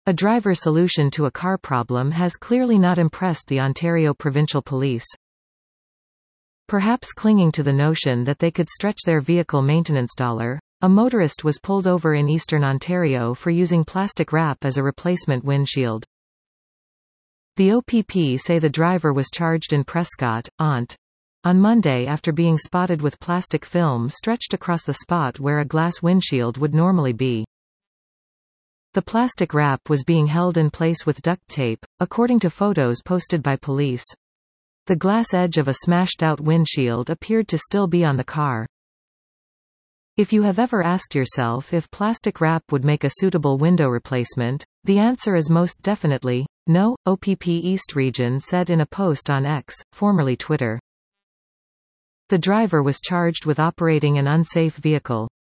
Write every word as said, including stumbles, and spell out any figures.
A driver solution to a car problem has clearly not impressed the Ontario Provincial Police. Perhaps clinging to the notion that they could stretch their vehicle maintenance dollar, a motorist was pulled over in eastern Ontario for using plastic wrap as a replacement windshield. The O P P say the driver was charged in Prescott, Ont. on Monday after being spotted with plastic film stretched across the spot where a glass windshield would normally be. The plastic wrap was being held in place with duct tape, according to photos posted by police. The glass edge of a smashed-out windshield appeared to still be on the car. If you have ever asked yourself if plastic wrap would make a suitable window replacement, the answer is most definitely no, O P P East Region said in a post on X, formerly Twitter. The driver was charged with operating an unsafe vehicle.